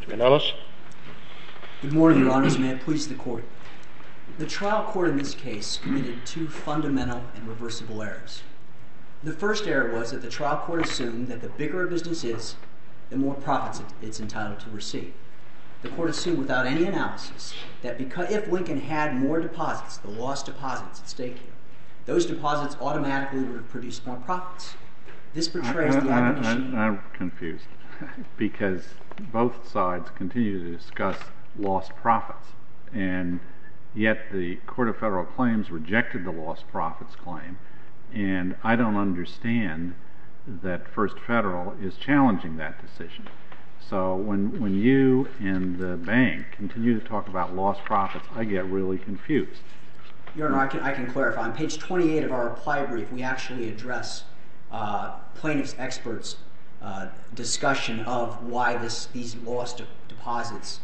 Gonellis. Good morning, Your Honors. May it please the Court. The trial court in this case committed two fundamental and reversible errors. The first error was that the trial court assumed that the bigger a business is, the more profits it's entitled to receive. The court assumed without any analysis that if Lincoln had more deposits, the lost deposits at stake here, those deposits automatically would have produced more profits. This betrays the admonition. I'm confused because both sides continue to discuss lost profits, and yet the Court of Federal Claims rejected the lost profits claim, and I don't understand that First Federal is challenging that decision. So when you and the bank continue to talk about lost profits, I get really confused. Your Honor, I can clarify. On page 28 of our reply brief, we actually address plaintiff's experts' discussion of why these lost deposits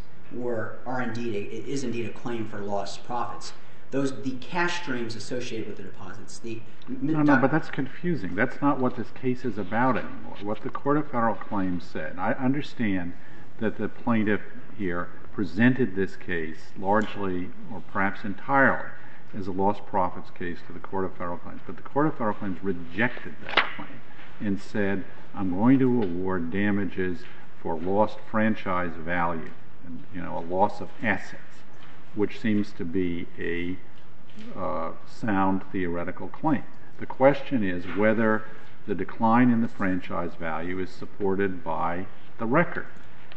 is indeed a claim for lost profits. The cash streams associated with the deposits. No, but that's confusing. That's not what this case is about anymore. What the Court of Federal Claims said, I understand that the plaintiff here presented this case largely, or perhaps entirely, as a lost profits case to the Court of Federal Claims, but the Court of Federal Claims rejected that claim and said, I'm going to award damages for lost franchise value, a loss of assets, which seems to be a sound theoretical claim. The question is whether the decline in the franchise value is supported by the record.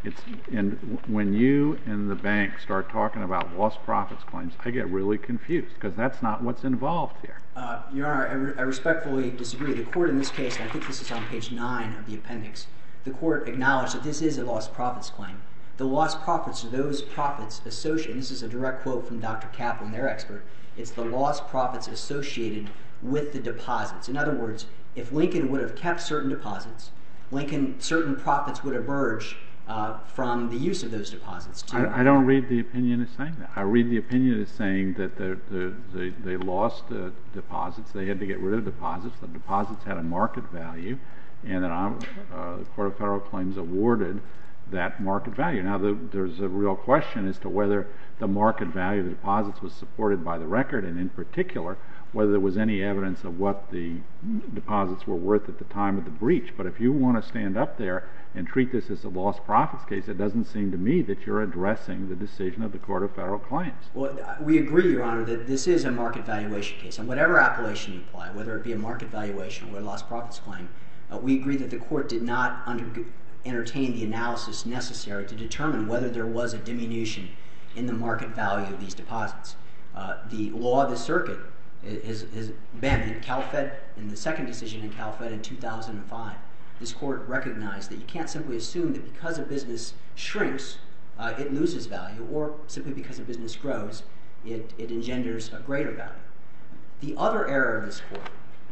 And when you and the bank start talking about lost profits claims, I get really confused because that's not what's involved here. Your Honor, I respectfully disagree. The court in this case, and I think this is on page 9 of the appendix, the court acknowledged that this is a lost profits claim. The lost profits are those profits associated, and this is a direct quote from Dr. Kaplan, their expert, it's the lost profits associated with the deposits. In other words, if Lincoln would have kept certain deposits, certain profits would emerge from the use of those deposits. I don't read the opinion as saying that. I read the opinion as saying that they lost deposits, they had to get rid of deposits, the deposits had a market value, and that the Court of Federal Claims awarded that market value. Now, there's a real question as to whether the market value of the deposits was supported by the record, and in particular, whether there was any evidence of what the deposits were worth at the time of the breach. But if you want to stand up there and treat this as a lost profits case, it doesn't seem to me that you're addressing the decision of the Court of Federal Claims. Well, we agree, Your Honor, that this is a market valuation case. And whatever appellation you apply, whether it be a market valuation or a lost profits claim, we agree that the court did not entertain the analysis necessary to determine whether there was a diminution in the market value of these deposits. The law of the circuit has been in CalFed, in the second decision in CalFed in 2005. This court recognized that you can't simply assume that because a business shrinks, it loses value, or simply because a business grows, it engenders a greater value. The other error of this court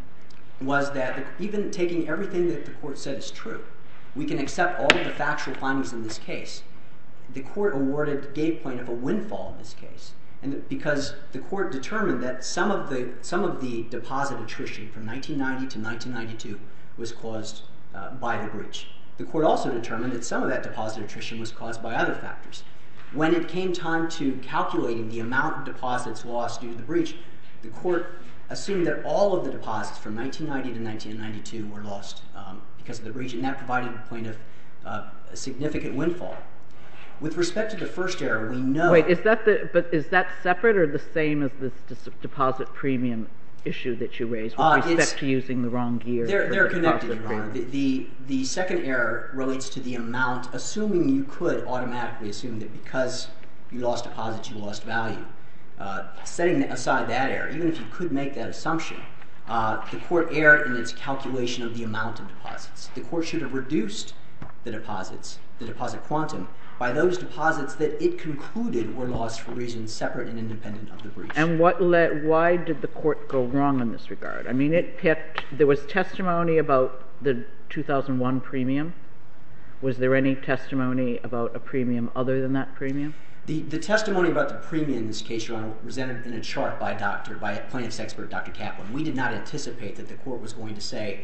was that even taking everything that the court said is true, we can accept all of the factual findings in this case. The court gave plaintiff a windfall in this case, and because the court determined that some of the deposit attrition from 1990 to 1992 was caused by the breach. The court also determined that some of that deposit attrition was caused by other factors. When it came time to calculating the amount of deposits lost due to the breach, the court assumed that all of the deposits from 1990 to 1992 were lost because of the breach, and that provided the plaintiff a significant windfall. With respect to the first error, we know... Wait, is that separate or the same as this deposit premium issue that you raised with respect to using the wrong year? They're connected, Your Honor. The second error relates to the amount, assuming you could automatically assume that because you lost deposits, you lost value. Setting aside that error, even if you could make that assumption, the court erred in its calculation of the amount of deposits. The court should have reduced the deposit quantum, by those deposits that it concluded were lost for reasons separate and independent of the breach. And why did the court go wrong in this regard? I mean, there was testimony about the 2001 premium. Was there any testimony about a premium other than that premium? The testimony about the premium in this case, Your Honor, was presented in a chart by a plaintiff's expert, Dr. Kaplan. We did not anticipate that the court was going to say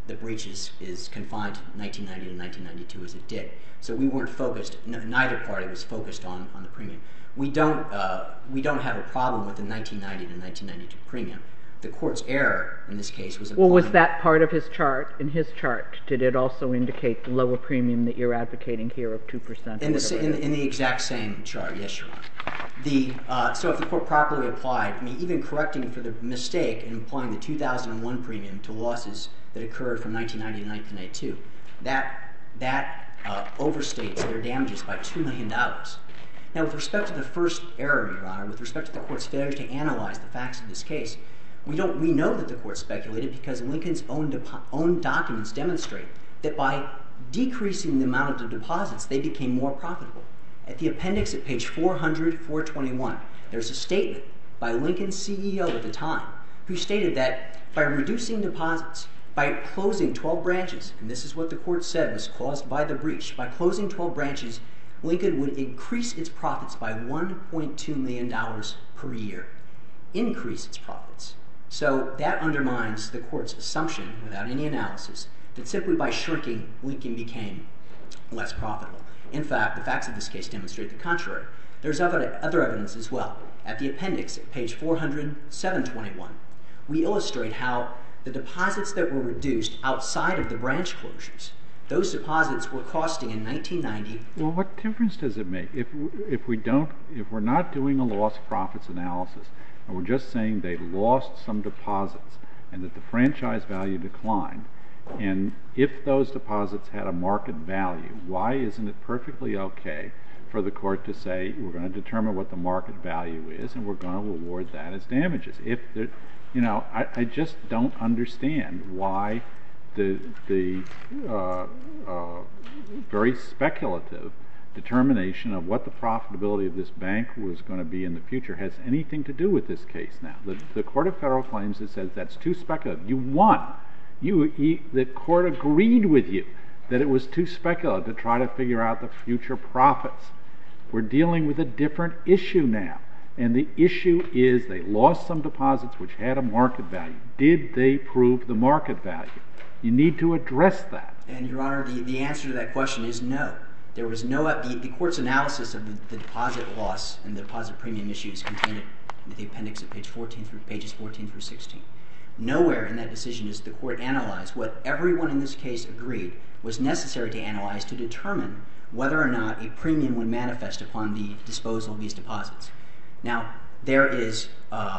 the breach is confined to 1990 to 1992 as it did. So we weren't focused, neither party was focused on the premium. We don't have a problem with the 1990 to 1992 premium. The court's error in this case was Well, was that part of his chart? In his chart, did it also indicate the lower premium that you're advocating here of 2%? In the exact same chart, yes, Your Honor. So if the court properly applied, I mean, even correcting for the mistake in applying the 2001 premium to losses that occurred from 1990 to 1992, that overstates their damages by $2 million. Now, with respect to the first error, Your Honor, with respect to the court's failure to analyze the facts of this case, we know that the court speculated because Lincoln's own documents demonstrate that by decreasing the amount of the deposits, they became more profitable. At the appendix at page 400, 421, there's a statement by Lincoln's CEO at the time who stated that by reducing deposits, by closing 12 branches, and this is what the court said was caused by the breach, by closing 12 branches, Lincoln would increase its profits by $1.2 million per year. Increase its profits. So that undermines the court's assumption, without any analysis, that simply by shrinking, Lincoln became less profitable. In fact, the facts of this case demonstrate the contrary. There's other evidence as well. At the appendix, at page 400, 721, we illustrate how the deposits that were reduced outside of the branch closures, those deposits were costing in 1990. Well, what difference does it make if we're not doing a lost profits analysis, and we're just saying they lost some deposits and that the franchise value declined, and if those deposits had a market value, why isn't it perfectly okay for the court to say we're going to determine what the market value is and we're going to award that as damages? I just don't understand why the very speculative determination of what the profitability of this bank was going to be in the future has anything to do with this case now. The Court of Federal Claims has said that's too speculative. You won. The court agreed with you that it was too speculative to try to figure out the future profits. We're dealing with a different issue now, and the issue is they lost some deposits which had a market value. Did they prove the market value? You need to address that. And, Your Honor, the answer to that question is no. There was no the court's analysis of the deposit loss and the deposit premium issues contained in the appendix at pages 14 through 16. Nowhere in that decision does the court analyze what everyone in this case agreed was necessary to analyze to determine whether or not a premium would manifest upon the disposal of these deposits. Now, there's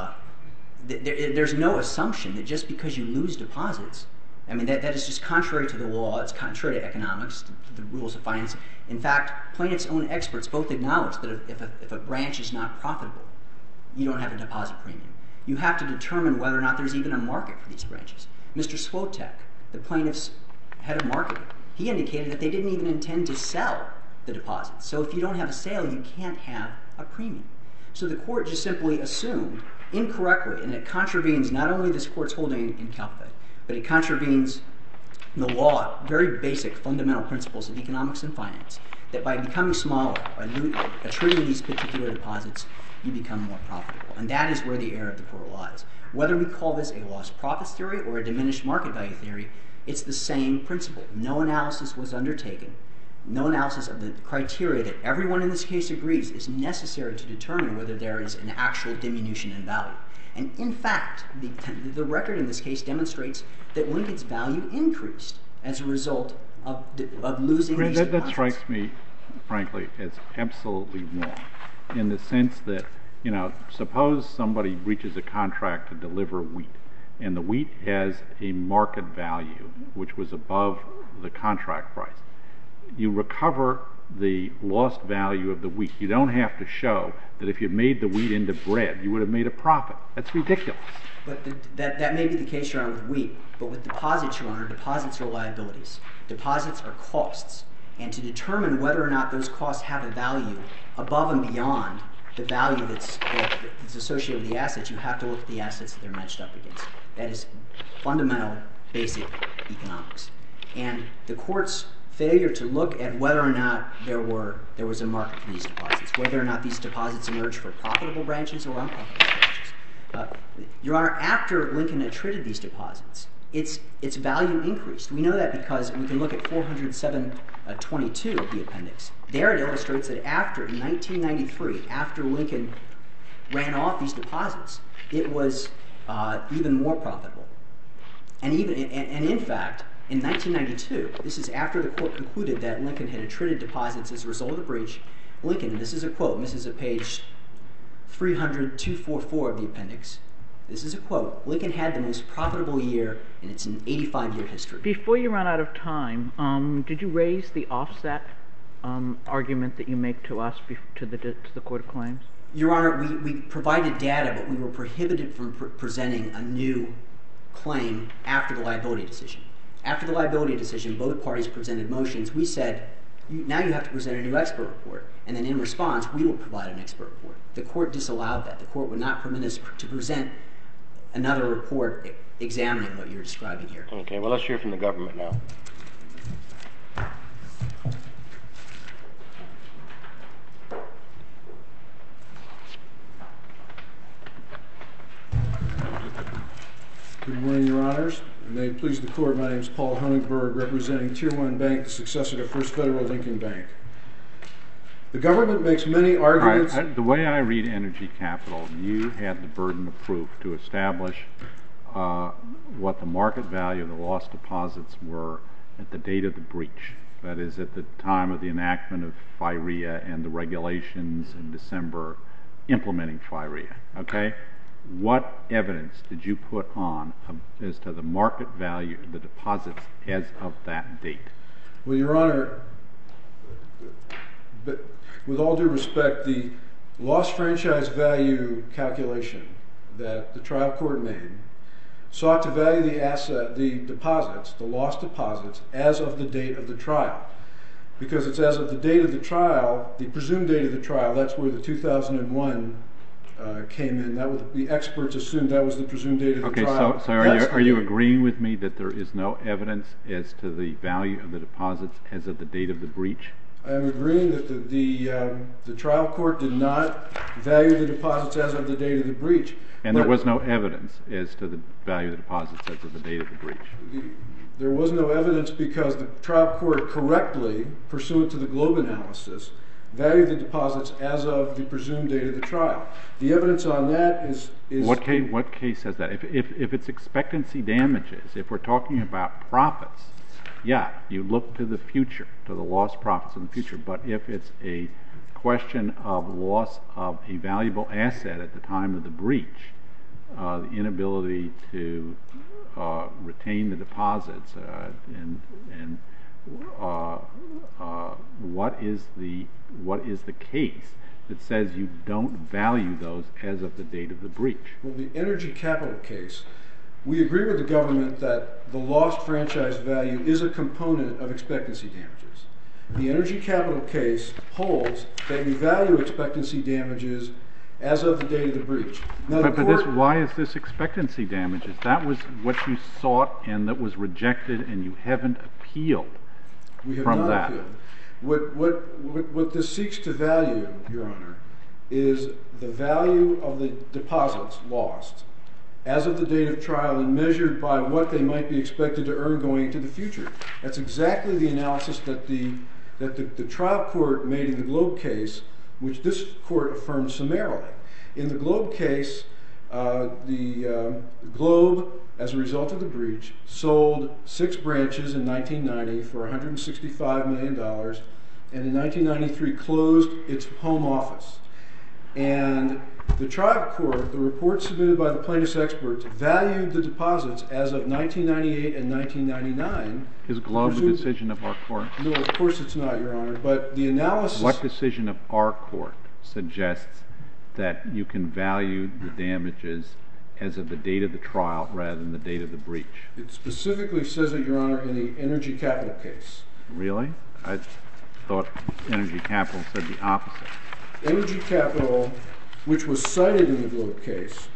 no assumption that just because you lose deposits, I mean, that is just contrary to the law. It's contrary to economics, to the rules of finance. In fact, plaintiff's own experts both acknowledge that if a branch is not profitable, you don't have a deposit premium. You have to determine whether or not there's even a market for these branches. Mr. Swotek, the plaintiff's head of marketing, he indicated that they didn't even intend to sell the deposits. So if you don't have a sale, you can't have a premium. So the court just simply assumed incorrectly, and it contravenes not only this court's holding in CalFed, but it contravenes the law, very basic fundamental principles of economics and finance, that by becoming smaller, by attributing these particular deposits, you become more profitable. And that is where the error of the court lies. Whether we call this a lost profits theory or a diminished market value theory, it's the same principle. No analysis was undertaken. No analysis of the criteria that everyone in this case agrees is necessary to determine whether there is an actual diminution in value. And in fact, the record in this case demonstrates that Lincoln's value increased as a result of losing these deposits. That strikes me, frankly, as absolutely wrong, in the sense that, suppose somebody reaches a contract to deliver wheat, and the wheat has a market value which was above the contract price. You recover the lost value of the wheat. You don't have to show that if you made the wheat into bread, you would have made a profit. That's ridiculous. But that may be the case, Your Honor, with wheat. But with deposits, Your Honor, deposits are liabilities. Deposits are costs. And to determine whether or not those costs have a value above and beyond the value that's associated with the assets, you have to look at the assets that they're matched up against. That is fundamental, basic economics. And the court's failure to look at whether or not there was a market for these deposits, whether or not these deposits emerged for profitable branches or unprofitable branches. Your Honor, after Lincoln attributed these deposits its value increased. We know that because we can look at 407.22 of the appendix. There it illustrates that in 1993, after Lincoln ran off these deposits, it was even more profitable. And in fact, in 1992, this is after the court concluded that Lincoln had attrited deposits as a result of the breach, Lincoln, and this is a quote, and this is at page 300-244 of the appendix, this is a quote, Lincoln had the most profitable year in its 85-year history. Before you run out of time, did you raise the offset argument that you make to us, to the Court of Claims? Your Honor, we provided data, but we were prohibited from presenting a new claim after the liability decision. After the liability decision, both parties presented motions. We said, now you have to present a new expert report, and then in response, we will provide an expert report. The court disallowed that. The court would not permit us to present another report examining what you're describing here. Okay, well, let's hear from the government now. Good morning, Your Honors. May it please the Court, my name is Paul Honigberg, representing Tier 1 Bank, the successor to First Federal Lincoln Bank. The government makes many arguments... Right. The way I read Energy Capital, you had the burden of proof to establish what the market value of the lost deposits were at the date of the breach. That is, at the time of the enactment of FIREA and the regulations in December implementing FIREA. Okay? What evidence did you put on as to the market value of the deposits as of that date? Well, Your Honor, with all due respect, the lost franchise value calculation that the trial court made sought to value the deposits, the lost deposits, as of the date of the trial. Because it's as of the date of the trial, the presumed date of the trial, that's where the 2001 came in. The experts assumed that was the presumed date of the trial. Okay, so are you agreeing with me that there is no evidence as to the value of the deposits as of the date of the breach? I am agreeing that the trial court did not value the deposits as of the date of the breach. And there was no evidence as to the value of the deposits as of the date of the breach? There was no evidence because the trial court correctly, pursuant to the Globe analysis, valued the deposits as of the presumed date of the trial. The evidence on that is... What case says that? If it's expectancy damages, if we're talking about profits, yeah, you look to the future, to the lost profits in the future. But if it's a question of loss of a valuable asset at the time of the breach, the inability to retain the deposits, and what is the case that says you don't value those as of the date of the breach? Well, the Energy Capital case, we agree with the government that the lost franchise value is a component of expectancy damages. The Energy Capital case holds that you value expectancy damages as of the date of the breach. Now, why is this expectancy damages? That was what you sought and that was rejected, and you haven't appealed from that. We have not appealed. What this seeks to value, Your Honor, is the value of the deposits lost as of the date of trial and measured by what they might be expected to earn going into the future. That's exactly the analysis that the trial court made in the Globe case, which this court affirmed summarily. In the Globe case, the Globe, as a result of the breach, sold 6 branches in 1990 for $165 million, and in 1993 closed its home office. And the trial court, the report submitted by the plaintiff's experts, valued the deposits as of 1998 and 1999. Is Globe a decision of our court? No, of course it's not, Your Honor. But the analysis... What decision of our court suggests that you can value the damages as of the date of the trial rather than the date of the breach? It specifically says it, Your Honor, in the Energy Capital case. Really? I thought Energy Capital said the opposite. Energy Capital, which was cited in the Globe case,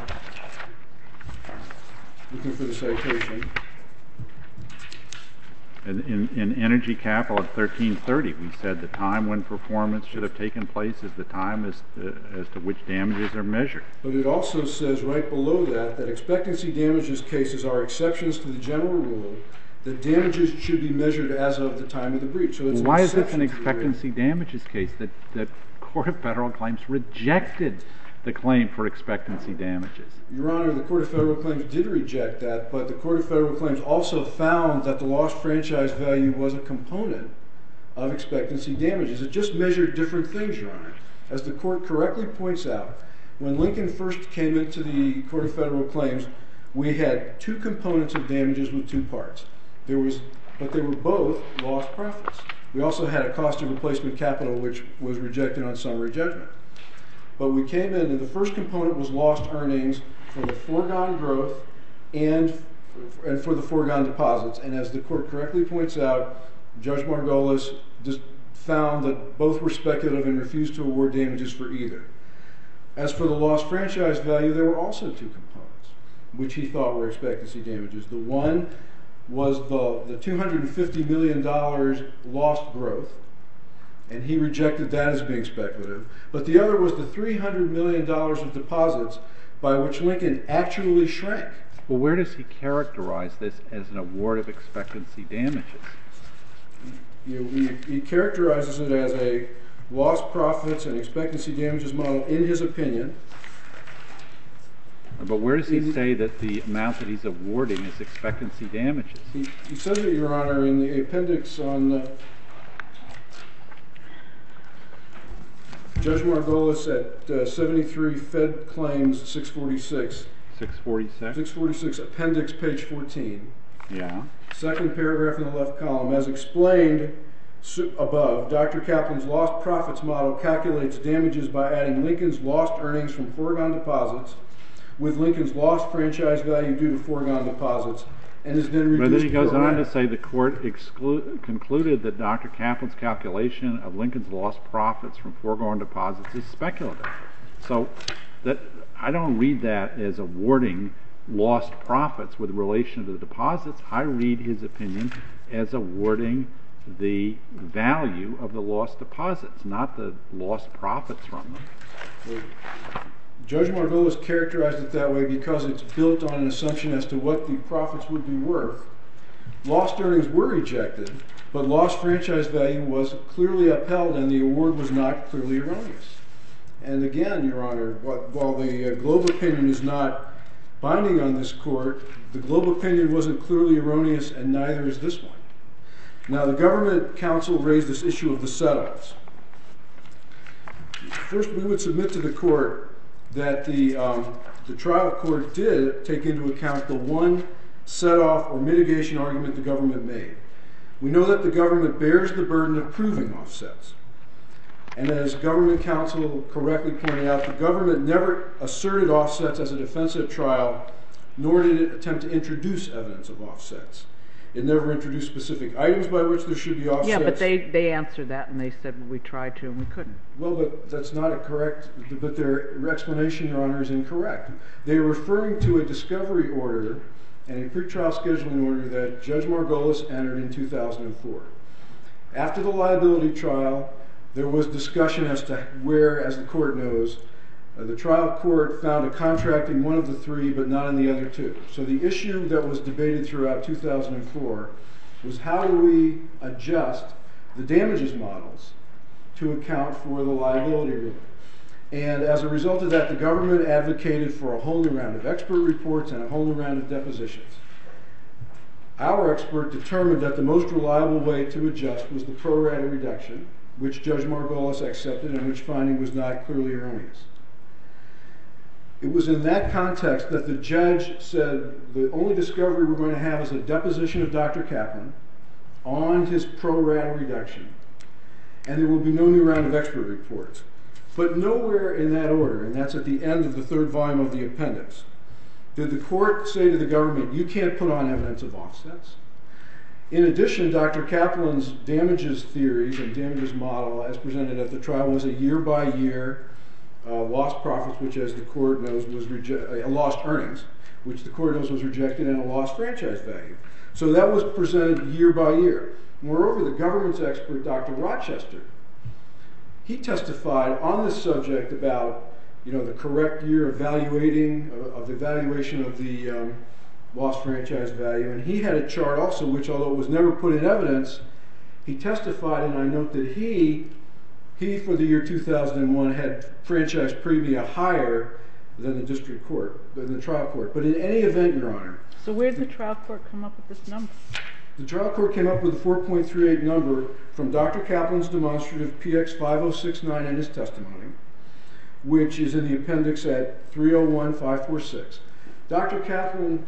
looking for the citation. In Energy Capital at 1330, we said the time when performance should have taken place is the time as to which damages are measured. But it also says right below that expectancy damages cases are exceptions to the general rule that damages should be measured as of the time of the breach. So it's why is this an expectancy damages case? That Court of Federal Claims rejected the claim for expectancy damages. Your Honor, the Court of Federal Claims did reject that, but the Court of Federal Claims also found that the lost franchise value was a component of expectancy damages. It just measured different things, Your Honor. As the Court correctly points out, when Lincoln first came into the Court of Federal Claims, we had two components of damages with two parts. But they were both lost profits. We also had a cost of replacement capital, which was rejected on summary judgment. But we came in, and the first component was lost earnings for the foregone growth and for the foregone deposits. And as the Court correctly points out, Judge Margolis just found that both were speculative and refused to award damages for either. As for the lost franchise value, there were also two components, which he thought were expectancy damages. The one was the $250 million lost growth, and he rejected that as being speculative. But the other was the $300 million of deposits by which Lincoln actually shrank. Well, where does he characterize this as an award of expectancy damages? He characterizes it as a lost profits and expectancy damages model in his opinion. But where does he say that the amount that he's awarding is expectancy damages? He says it, Your Honor, in the appendix on Judge Margolis at 73 Fed Claims 646. 646? 646, appendix page 14. Yeah. Second paragraph in the left column. As explained above, Dr. Kaplan's lost profits model calculates damages by adding Lincoln's lost earnings from foregone deposits with Lincoln's lost franchise value due to foregone deposits, and is then reduced. But then he goes on to say the Court concluded that Dr. Kaplan's calculation of Lincoln's lost profits from foregone deposits is speculative. So I don't read that as awarding lost profits with relation to the deposits. I read his opinion as awarding the value of the lost deposits, not the lost profits from them. Judge Margolis characterized it that way because it's built on an assumption as to what the profits would be worth. Lost earnings were rejected, but lost franchise value was clearly upheld and the award was not clearly erroneous. And again, Your Honor, while the Globe opinion is not binding on this Court, the Globe opinion wasn't clearly erroneous and neither is this one. Now, the government counsel raised this issue of the set-offs. First, we would submit to the Court that the trial court did take into account the one set-off or mitigation argument the government made. We know that the government bears the burden of proving offsets. And as government counsel correctly pointed out, the government never asserted offsets as a defense at trial, nor did it attempt to introduce evidence of offsets. It never introduced specific items by which there should be offsets. Yeah, but they answered that and they said, well, we tried to and we couldn't. Well, but that's not a correct, but their explanation, Your Honor, is incorrect. They are referring to a discovery order and a pretrial scheduling order that Judge Margolis entered in 2004. After the liability trial, there was discussion as to where, as the Court knows, the trial court found a contract in one of the three but not in the other two. So the issue that was debated throughout 2004 was how do we adjust the damages models to account for the liability ruling. And as a result of that, the government advocated for a whole new round of expert reports and a whole new round of depositions. Our expert determined that the most reliable way to adjust was the pro rata reduction, which Judge Margolis accepted and which finding was not clearly erroneous. It was in that context that the judge said the only discovery we're going to have is a deposition of Dr. Kaplan on his pro rata reduction, and there will be no new round of expert reports. But nowhere in that order, and that's at the end of the third volume of the appendix, did the Court say to the government, you can't put on evidence of offsets. In addition, Dr. Kaplan's damages theories and damages model as presented at the trial was a year-by-year lost profits, which as the Court knows was lost earnings, which the court knows was rejected, and a lost franchise value. So that was presented year by year. Moreover, the government's expert, Dr. Rochester, he testified on this subject about the correct year of the evaluation of the lost franchise value, and he had a chart also, which although it was never put in evidence, he testified, and I note that he for the year 2001 had franchise premia higher than the district court, than the trial court. But in any event, Your Honor. So where did the trial court come up with this number? The trial court came up with a 4.38 number from Dr. Kaplan's demonstrative PX 5069 in his testimony, which is in the appendix at 301-546. Dr. Kaplan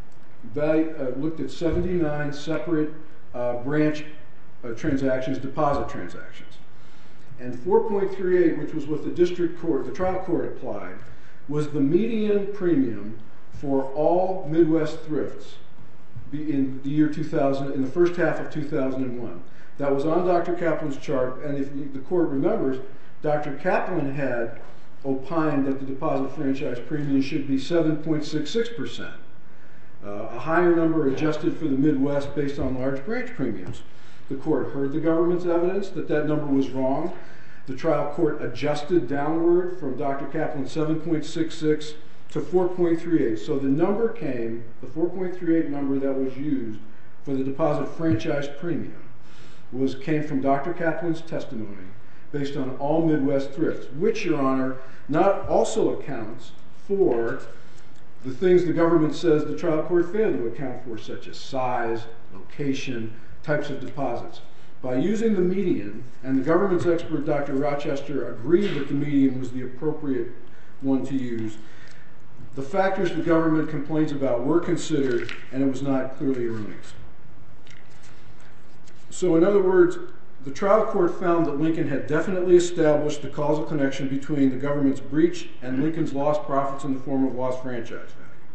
looked at 79 separate branch transactions, deposit transactions. And 4.38, which was what the trial court applied, was the median premium for all Midwest thrifts in the year 2000, in the first half of 2001. That was on Dr. Kaplan's chart, and if the court remembers, Dr. Kaplan had opined that the deposit franchise premium should be 7.66%, a higher number adjusted for the Midwest based on large branch premiums. The court heard the government's evidence that number was wrong. The trial court adjusted downward from Dr. Kaplan's 7.66 to 4.38. So the number came, the 4.38 number that was used for the deposit franchise premium came from Dr. Kaplan's testimony based on all Midwest thrifts, which, Your Honor, not also accounts for the things the government says the trial court failed to account for, such as size, location, types of deposits. By using the median, and the government's expert, Dr. Rochester, agreed that the median was the appropriate one to use, the factors the government complains about were considered, and it was not clearly erroneous. So in other words, the trial court found that Lincoln had definitely established the causal connection between the government's breach and Lincoln's lost profits in the form of lost franchise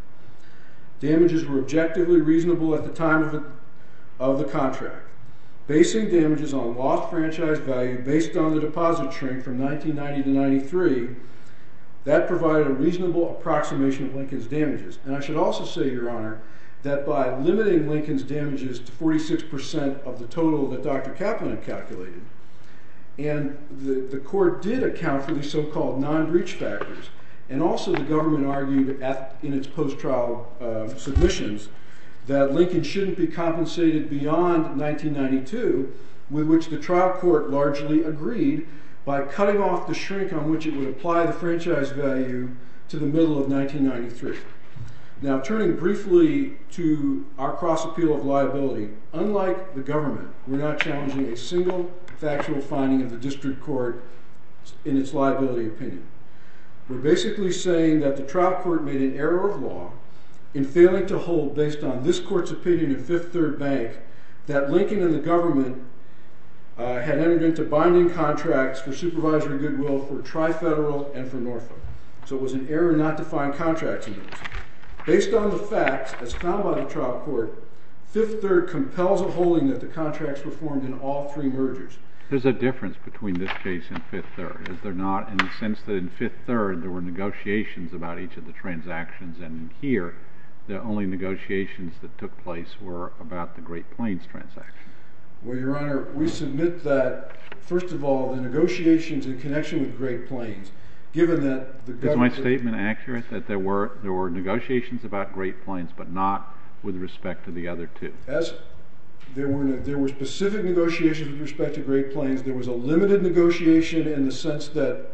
value. Damages were objectively reasonable at the time of the contract. Basing damages on lost franchise value based on the deposit shrink from 1990 to 93, that provided a reasonable approximation of Lincoln's damages. And I should also say, Your Honor, that by limiting Lincoln's damages to 46% of the total that Dr. Kaplan had calculated, and the court did account for these so-called non-breach factors, and also the government argued in its post-trial submissions that Lincoln shouldn't be compensated beyond 1992, with which the trial court largely agreed by cutting off the shrink on which it would apply the franchise value to the middle of 1993. Now, turning briefly to our cross-appeal of liability, unlike the government, we're not challenging a single factual finding of the district court in its liability opinion. We're basically saying that the trial court made an error of law in failing to hold, based on this court's opinion in Fifth Third Bank, that Lincoln and the government had entered into binding contracts for supervisory goodwill for Tri-Federal and for Norfolk. So it was an error not to find contracts in those. Based on the facts, as found by the trial court, Fifth Third compels a holding that the contracts were formed in all three mergers. There's a difference between this case and Fifth Third, is there not? In the sense that in Fifth Third there were negotiations about each of the transactions, and here the only negotiations that took place were about the Great Plains transaction. Well, Your Honor, we submit that, first of all, the negotiations in connection with Great Plains, given that the government... Is my statement accurate, that there were negotiations about Great Plains, but not with respect to the other two? There were specific negotiations with respect to Great Plains. There was a limited negotiation in the sense that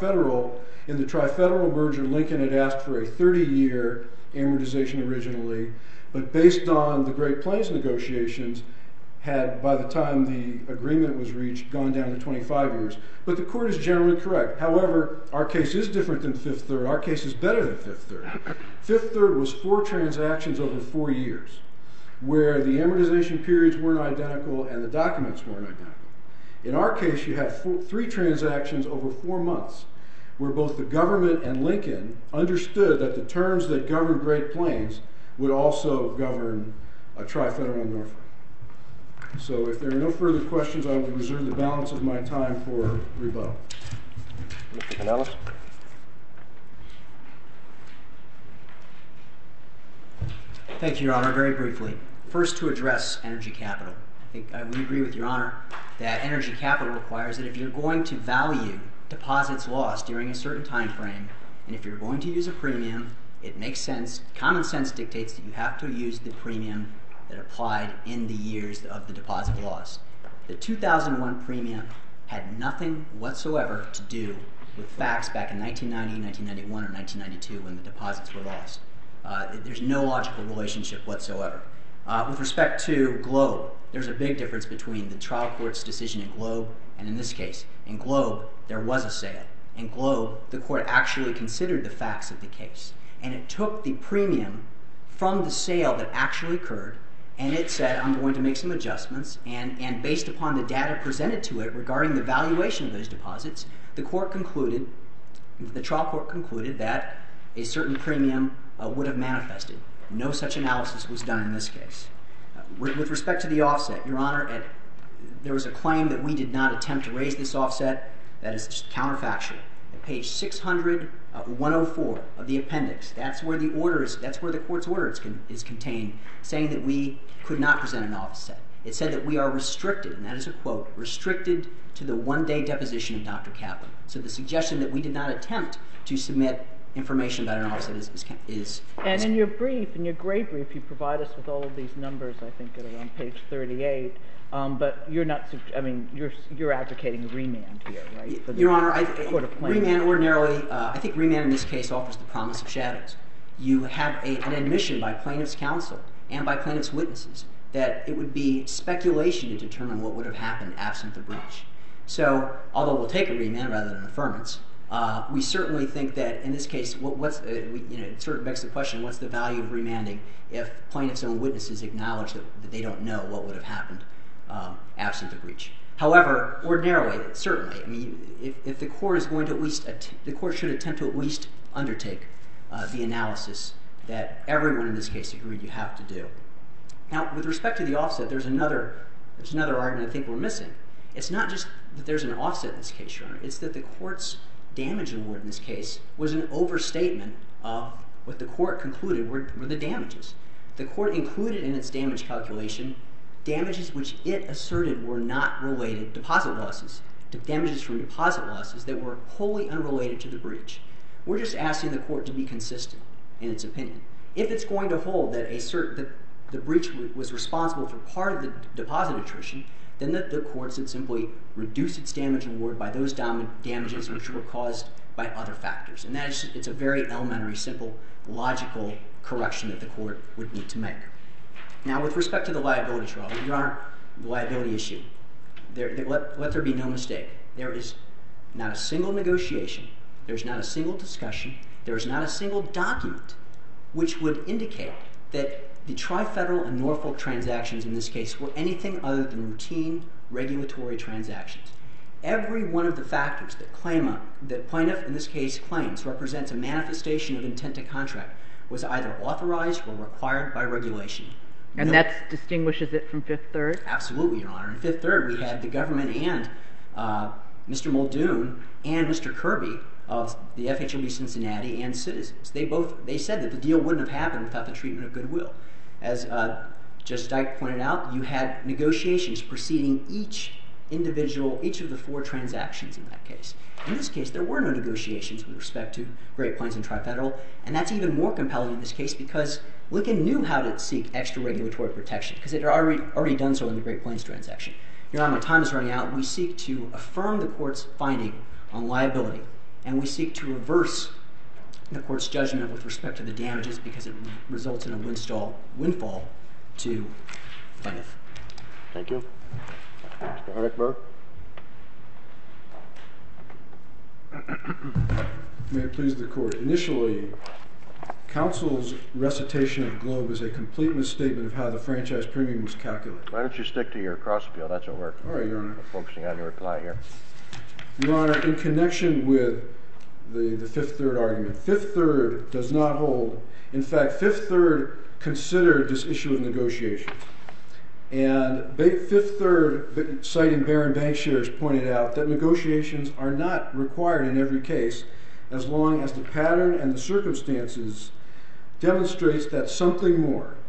in the Tri-Federal merger, Lincoln had asked for a 30-year amortization originally, but based on the Great Plains negotiations, had, by the time the agreement was reached, gone down to 25 years. But the court is generally correct. However, our case is different than Fifth Third. Our case is better than Fifth Third. Fifth Third was 4 transactions over 4 years, where the amortization periods weren't identical and the documents weren't identical. In our case, you have 3 transactions over 4 months, where both the government and Lincoln understood that the terms that govern Great Plains would also govern a Tri-Federal and Norfolk. So if there are no further questions, I will reserve the balance of my time for rebuttal. Mr. Pinellas? Thank you, Your Honor. Very briefly. First, to address energy capital. I think we agree with Your Honor that energy capital requires that if you're going to value deposits lost during a certain time frame, and if you're going to use a premium, it makes sense. Common sense dictates that you have to use the premium that applied in the years of the deposit loss. The 2001 premium had nothing whatsoever to do with facts back in 1990, 1991, or 1992 when the deposits were lost. There's no logical relationship whatsoever. With respect to Globe, there's a big difference between the trial court's decision in Globe and in this case. In Globe, there was a sale. In Globe, the court actually considered the facts of the case, and it took the premium from the sale that actually occurred, and it said, I'm going to make some adjustments, and based upon the data presented to it regarding the valuation of those deposits, the trial court concluded that a certain premium would have manifested. No such analysis was done in this case. With respect to the offset, Your Honor, there was a claim that we did not attempt to raise this offset. That is just counterfactual. At page 600, 104 of the appendix, that's where the court's order is contained, saying that we could not present an offset. It said that we are restricted, and that is a quote, restricted to the one-day deposition of Dr. Kaplan. So the suggestion that we did not attempt to submit information about an offset is And in your brief, in your gray brief, you provide us with all of these numbers, I think, at around page 38. But you're not, you're advocating remand here, right? Your Honor, remand ordinarily, I think remand in this case offers the promise of shadows. You have an admission by plaintiff's counsel and by plaintiff's witnesses that it would be speculation to determine what would have happened absent the breach. So, although we'll take a remand rather than an affirmance, we certainly think that in this case, it sort of begs the question, what's the value of remanding if plaintiff's own witnesses acknowledge that they don't know what would have happened absent the breach? However, ordinarily, certainly, if the court is going to the court should attempt to at least undertake the analysis that everyone in this case agreed you have to do. Now, with respect to the offset, there's another argument I think we're missing. It's not just that there's an offset in this case, Your Honor. It's that the court's damage award in this case was an overstatement of what the court concluded were the damages. The court included in its damage calculation damages which it asserted were not related, deposit losses, damages from deposit losses that were wholly unrelated to the breach. We're just asking the court to be consistent in its opinion. If it's going to hold that the breach was responsible for part of the deposit attrition, then the court should simply reduce its damage award by those damages which were caused by other factors. And it's a very elementary, simple, logical correction that the court would need to make. Now, with respect to the liability trial, Your Honor, the liability issue, let there be no mistake. There is not a single negotiation, there's not a single discussion, there is not a single document which would indicate that the Tri-Federal and Norfolk transactions in this case were anything other than routine regulatory transactions. Every one of the factors that plaintiff in this case claims represents a manifestation of intent to contract was either authorized or required by regulation. And that distinguishes it from Fifth Third? Absolutely, Your Honor. In Fifth Third, we had the government and Mr. Muldoon and Mr. Kirby of the FHLB Cincinnati and Citizens. They said that the deal wouldn't have happened without the treatment of goodwill. As Judge Dyke pointed out, you had negotiations preceding each of the four transactions in that case. In this case, there were no negotiations with respect to Great Plains and Tri-Federal, and that's even more compelling in this case because Lincoln knew how to seek extra regulatory protection because it had already done so in the Great Plains transaction. Your Honor, my time is running out. We seek to affirm the court's finding on liability, and we seek to reverse the court's judgment with respect to the damages because it results in a windfall to plaintiff. Thank you. Mr. Harnickberg. May it please the court. Initially, counsel's recitation of Globe is a complete misstatement of how the franchise premium was calculated. Why don't you stick to your cross appeal? That's what we're All right, Your Honor. focusing on your reply here. Your Honor, in connection with the Fifth Third argument, Fifth Third does not hold. In fact, Fifth Third considered this issue of negotiations. And Fifth Third, citing Barron Bankshares, pointed out that negotiations are not required in every case as long as the pattern and the circumstances demonstrates that something more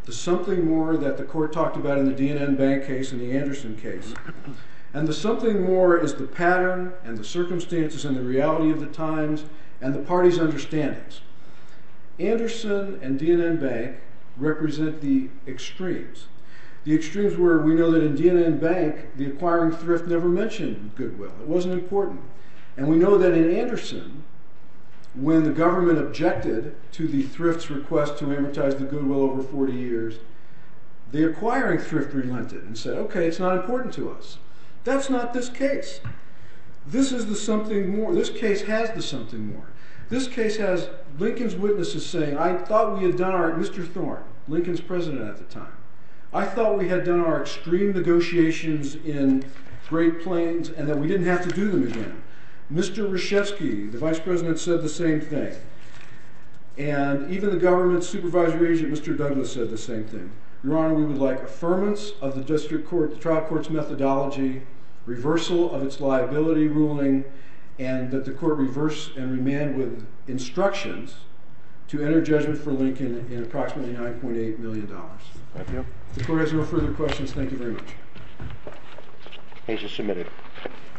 the something more that the court talked about in the D&N Bank case and the Anderson case. And the something more is the pattern and the circumstances and the reality of the times and the parties' understandings. Anderson and D&N Bank represent the extremes. The extremes where we know that in D&N Bank, the acquiring thrift never mentioned goodwill. It wasn't important. And we know that in Anderson, when the government objected to the thrift's request to amortize the goodwill over 40 years, the acquiring thrift relented and said, okay, it's not important to us. That's not this case. This is the something more. This case has the something more. This case has Lincoln's witnesses saying, I thought we had done our, Mr. Thorne, Lincoln's president at the time, I thought we had done our extreme negotiations in Great Plains and that we didn't have to do them again. Mr. Reshevsky, the vice president, said the same thing. And even the government supervisory agent, Mr. Douglas, said the same thing. Your Honor, we would like affirmance of the district court, the trial court's methodology, reversal of its liability ruling, and that the court reverse and remand with instructions to enter judgment for Lincoln in approximately $9.8 million. Thank you. The court has no further questions. Thank you very much. Case is submitted.